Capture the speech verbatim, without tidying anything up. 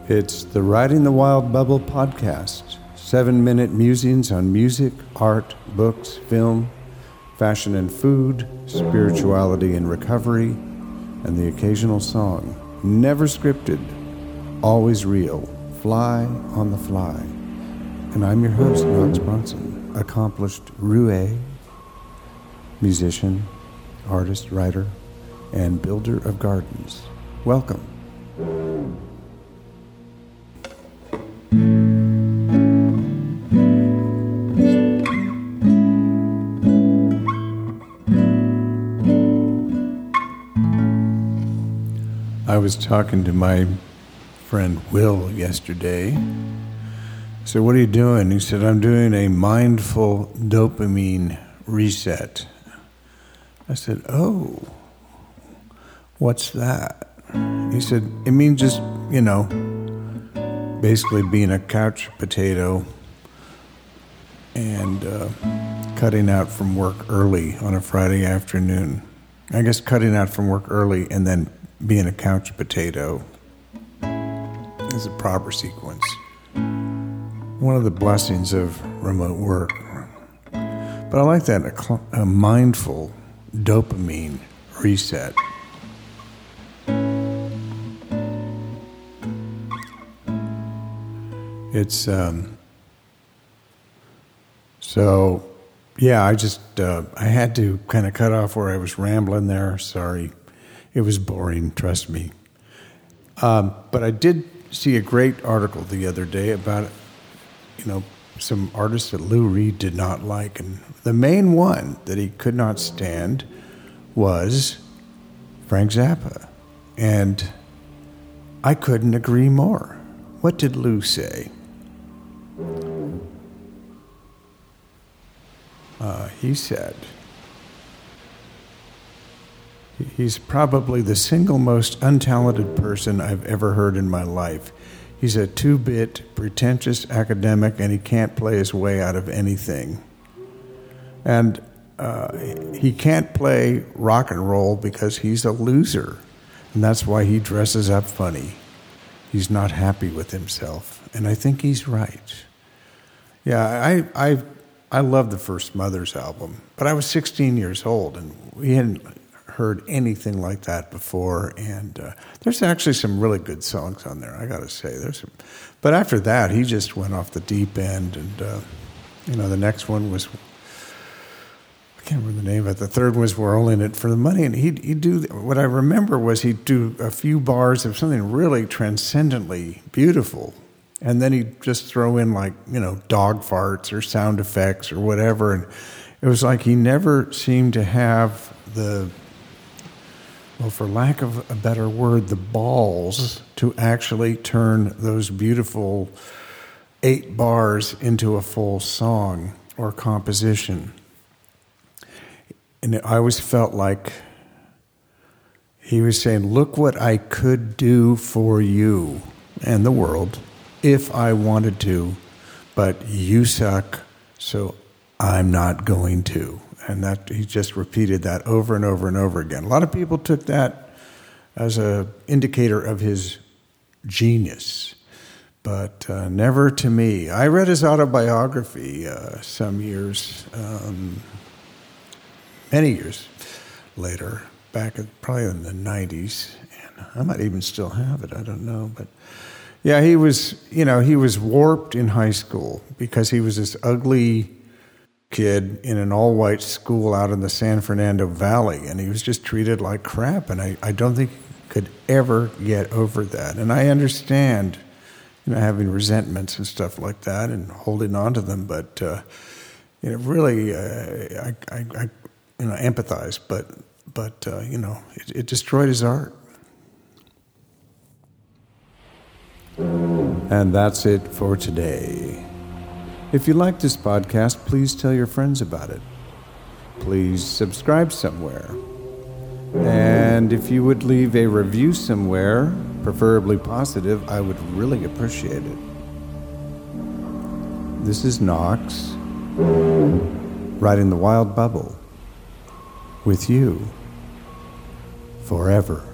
It's the Riding the Wild Bubble podcast. Seven-minute musings on music, art, books, film, fashion and food, spirituality and recovery, and the occasional song. Never scripted, always real. Fly on the fly. And I'm your host, Knox Bronson, accomplished roue, musician, artist, writer, and builder of gardens. Welcome. I was talking to my friend Will yesterday. I said, "What are you doing?" He said, "I'm doing a mindful dopamine reset." I said, "Oh, what's that?" He said, "It means just, you know, basically being a couch potato and uh, cutting out from work early on a Friday afternoon. I guess cutting out from work early and then being a couch potato is a proper sequence. One of the blessings of remote work. But I like that, a, cl- a mindful dopamine reset. It's, um, so, yeah, I just, uh, I had to kind of cut off where I was rambling there. Sorry. It was boring, trust me. Um, but I did see a great article the other day about, you know, some artists that Lou Reed did not like. And the main one that he could not stand was Frank Zappa. And I couldn't agree more. What did Lou say? Uh, he said, he's probably the single most untalented person I've ever heard in my life. He's a two-bit, pretentious academic, and he can't play his way out of anything. And uh, he can't play rock and roll because he's a loser, and that's why he dresses up funny. He's not happy with himself, and I think he's right. Yeah, I I I love the first Mothers album, but I was sixteen years old, and we hadn't heard anything like that before, and uh, there's actually some really good songs on there, I gotta say. There's some, but after that, he just went off the deep end, and uh, you know, the next one was, I can't remember the name of it. The third was "We're Only in It for the Money," and he'd, he'd do, what I remember was he'd do a few bars of something really transcendently beautiful, and then he'd just throw in, like, you know, dog farts or sound effects or whatever, and it was like he never seemed to have the, well, for lack of a better word, the balls to actually turn those beautiful eight bars into a full song or composition. And I always felt like he was saying, "Look what I could do for you and the world if I wanted to, but you suck, so I'm not going to." And that he just repeated that over and over and over again. A lot of people took that as an indicator of his genius, but uh, never to me. I read his autobiography uh, some years, um, many years later, back at, probably in the nineties, and I might even still have it. I don't know, but yeah, he was, you know, he was warped in high school because he was this ugly kid in an all-white school out in the San Fernando Valley, and he was just treated like crap, and I, I don't think he could ever get over that. And I understand, you know, having resentments and stuff like that and holding on to them, but uh, you know, really, uh, I, I, I, you know, empathize, but, but uh, you know, it, it destroyed his art. And that's it for today. If you like this podcast, please tell your friends about it. Please subscribe somewhere. And if you would leave a review somewhere, preferably positive, I would really appreciate it. This is Knox, riding the wild bubble, with you forever.